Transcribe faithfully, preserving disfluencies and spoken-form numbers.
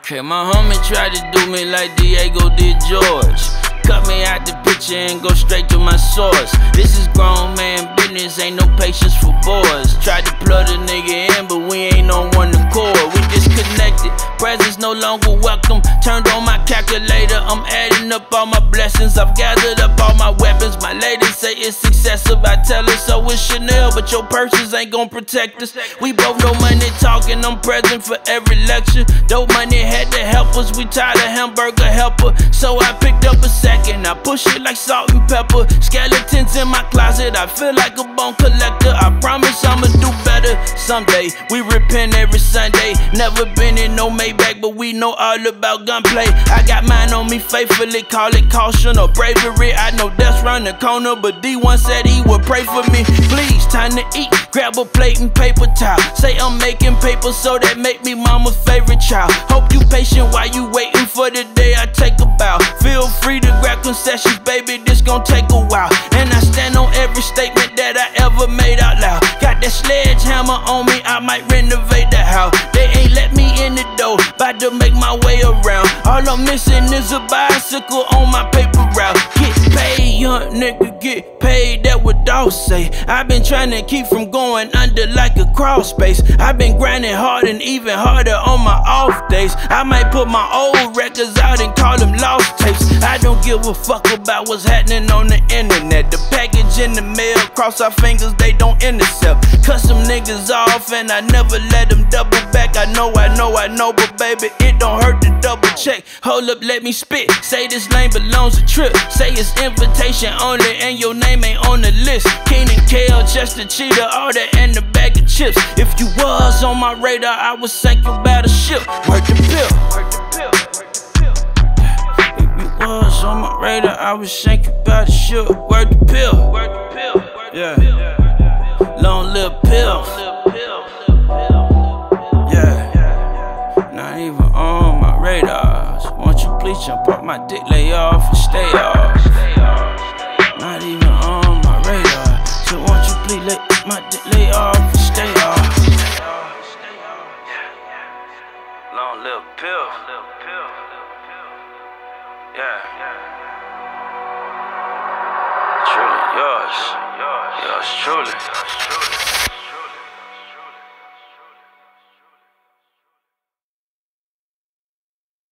Okay, my homie tried to do me like Diego did George. Cut me out the picture and go straight to my source. This is grown man business, ain't no patience for boys. Tried to plug a nigga in, but we ain't on one accord. We disconnected, presents no longer welcome. Turned on my calculator, I'm adding up all my blessings. I've gathered up all my weapons. My lady say it's excessive, I tell her so it's Chanel, but your purses ain't gon' protect us. We both know money talking, I'm present for every lecture. Dope money had to help us, we tired of hamburger helper. So I picked up a sack and I push it like salt and pepper. Skeletons in my closet, I feel like a bone collector. I promise I'ma do better someday. We repent every Sunday. Never been in no Maybach, but we know all about gunplay. I got mine on me faithfully, call it caution or bravery. I know death's round the corner, but D one said he would pray for me. Please, time to eat, grab a plate and paper towel. Say I'm making paper, so that make me mama's favorite child. Hope you patient while you waiting for the day I take a bow. Feel free to grab concessions, baby, this gon' take a while. And I stand on every statement that I ever made out loud. Got that sledgehammer on me, I might renovate the house. They ain't let me in the door, bout to make my way around. All I'm missing is a bicycle on my paper route. Get paid, young nigga, get paid, that what dogs say. I've been trying to keep from going under like a crawl space. I've been grinding hard and even harder on my off days. I might put my old records out and call them lost tapes. I don't give a fuck about what's happening on the internet. The package in the mail, cross our fingers, they don't intercept. Cut some niggas off and I never let them double back. I know, I know, I know, but baby, it don't hurt to double check. Hold up, let me spit. Say this lane belongs to Trip. Say it's invitation only and your name ain't on the list. Keenan Kale, Chester Cheetah, all that and a bag of chips. If you was on my radar, I would sink you by the ship. Work the pill, work the pill, work the pill. If you was on my radar, I would sink you by the ship. Work the pill, work the pill, yeah. Long little pill, yeah. Not even on my radar. So won't you please jump off my dick, lay off and stay off. Not even on my radar. So won't you please let my dick lay off and stay off. Long little pill, yeah. Truly yours, yours truly.